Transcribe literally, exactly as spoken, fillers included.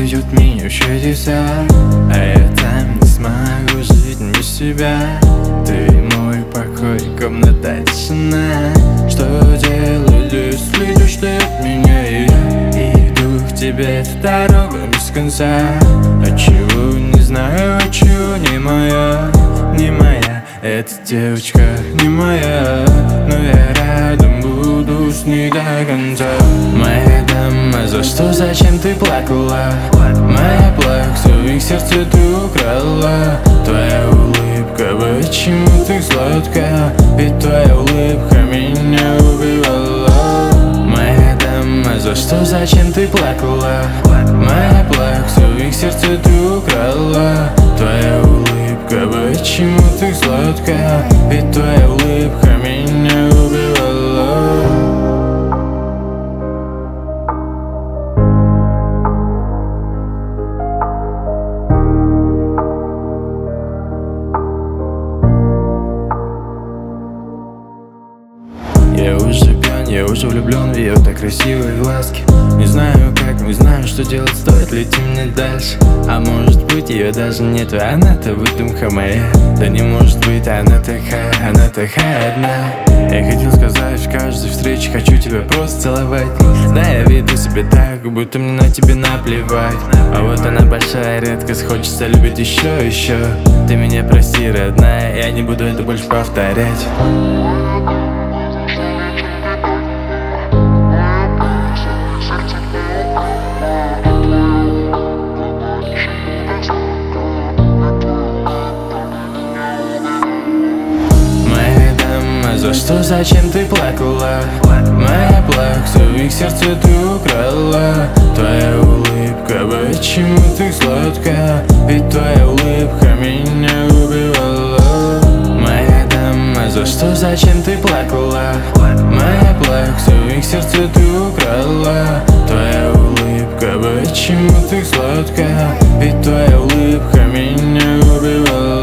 ждет меня в чудеса, а я там не смогу жить без тебя. Ты мой покой, комната тишина. Что делать, если ты ждешь от меня? И я иду к тебе, эта дорога без конца. Отчего не знаю, отчего не моя, не моя эта девочка, не моя, но я рядом буду с ней до конца. Моя дама, за что, зачем ты плакала? Моя плакса, в их сердце ты украла. Твоя улыбка, почему ты сладкая? Ведь твоя улыбка меня убивала. Моя дама, за что, зачем ты плакала? Моя плакса, в их сердце ты украла. Твоя улыбка, почему ты сладкая? Ведь твоя улыбка меня убивала. Я уже пьян, я уже влюблен в ее так красивые глазки. Не знаю как, не знаю что делать, стоит ли идти мне дальше. А может быть ее даже нету, она-то выдумка моя. Да не может быть, она такая, она такая одна. Я хотел сказать в каждой встрече, хочу тебя просто целовать. Да, я веду себя так, будто мне на тебе наплевать. А вот она большая редкость, хочется любить еще, еще. Ты меня прости, родная, я не буду это больше повторять. За что, зачем ты плакала? Моя плакса, в их сердце ты украла. Твоя улыбка, почему ты сладкая? Ведь твоя улыбка меня убивала. Моя дама, за что, зачем ты плакала? Моя плакса, в их сердце ты украла. Твоя улыбка, почему ты сладкая? Ведь твоя улыбка меня убивала.